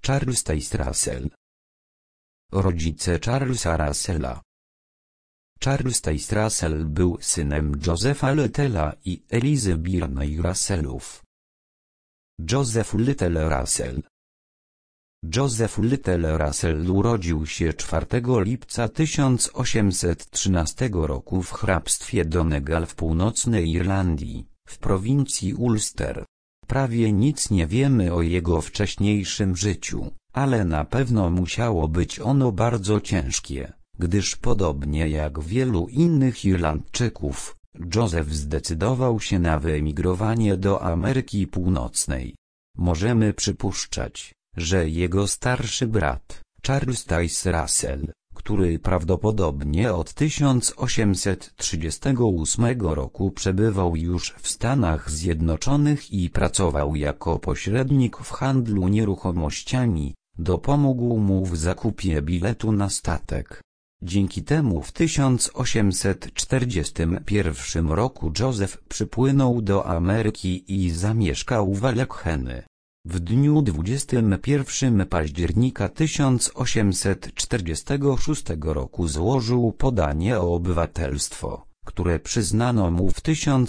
Charles Taze Russell. Rodzice Charlesa Russella. Charles Taze Russell był synem Josepha Little'a i Elizy Birney Russellów. Joseph Little Russell. Joseph Little Russell urodził się 4 lipca 1813 roku w hrabstwie Donegal w północnej Irlandii, w prowincji Ulster. Prawie nic nie wiemy o jego wcześniejszym życiu, ale na pewno musiało być ono bardzo ciężkie, gdyż podobnie jak wielu innych Irlandczyków, Joseph zdecydował się na wyemigrowanie do Ameryki Północnej. Możemy przypuszczać, że jego starszy brat, Charles Taze Russell, który prawdopodobnie od 1838 roku przebywał już w Stanach Zjednoczonych i pracował jako pośrednik w handlu nieruchomościami, dopomógł mu w zakupie biletu na statek. Dzięki temu w 1841 roku Joseph przypłynął do Ameryki i zamieszkał w Allegheny. W dniu 21 października 1846 roku złożył podanie o obywatelstwo, które przyznano mu w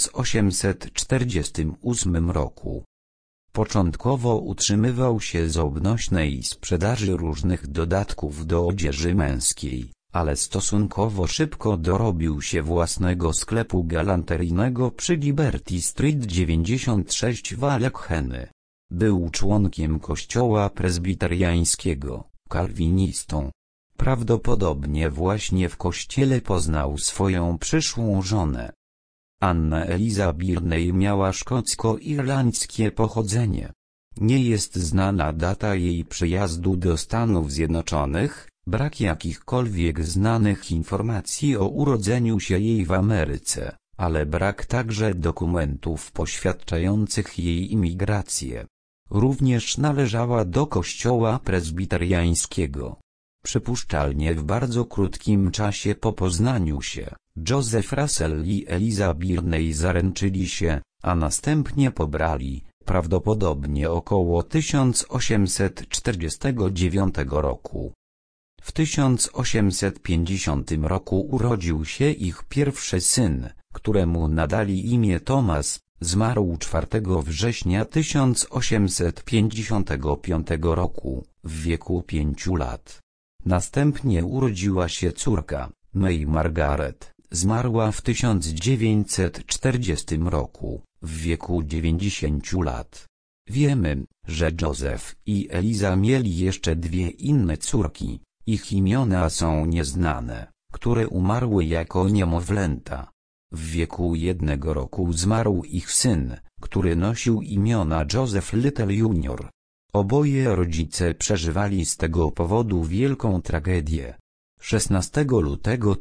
1848 roku. Początkowo utrzymywał się z obnośnej sprzedaży różnych dodatków do odzieży męskiej, ale stosunkowo szybko dorobił się własnego sklepu galanteryjnego przy Liberty Street 96 w Allegheny. Był członkiem kościoła prezbiteriańskiego, kalwinistą. Prawdopodobnie właśnie w kościele poznał swoją przyszłą żonę. Anna Eliza Birney miała szkocko-irlandzkie pochodzenie. Nie jest znana data jej przyjazdu do Stanów Zjednoczonych, brak jakichkolwiek znanych informacji o urodzeniu się jej w Ameryce, ale brak także dokumentów poświadczających jej imigrację. Również należała do kościoła prezbiteriańskiego. Przypuszczalnie w bardzo krótkim czasie po poznaniu się, Joseph Russell i Eliza Birney zaręczyli się, a następnie pobrali, prawdopodobnie około 1849 roku. W 1850 roku urodził się ich pierwszy syn, któremu nadali imię Thomas. Zmarł 4 września 1855 roku, w wieku 5 lat. Następnie urodziła się córka, May Margaret, zmarła w 1940 roku, w wieku 90 lat. Wiemy, że Joseph i Eliza mieli jeszcze 2 inne córki, ich imiona są nieznane, które umarły jako niemowlęta. W wieku 1 roku zmarł ich syn, który nosił imiona Joseph Little Jr. Oboje rodzice przeżywali z tego powodu wielką tragedię. 16 lutego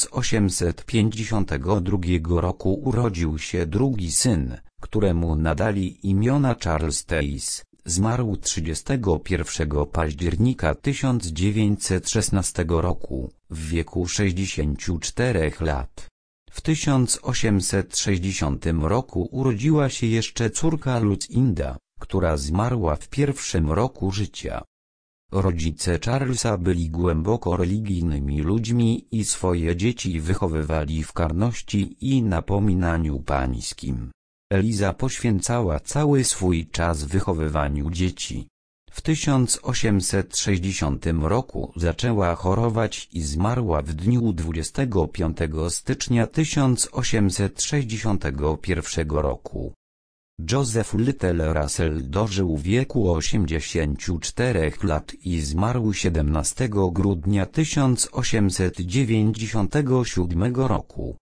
1852 roku urodził się drugi syn, któremu nadali imiona Charles Taze. Zmarł 31 października 1916 roku, w wieku 64 lat. W 1860 roku urodziła się jeszcze córka Lucinda, która zmarła w 1 roku życia. Rodzice Charlesa byli głęboko religijnymi ludźmi i swoje dzieci wychowywali w karności i napominaniu pańskim. Eliza poświęcała cały swój czas wychowywaniu dzieci. W 1860 roku zaczęła chorować i zmarła w dniu 25 stycznia 1861 roku. Joseph Little Russell dożył wieku 84 lat i zmarł 17 grudnia 1897 roku.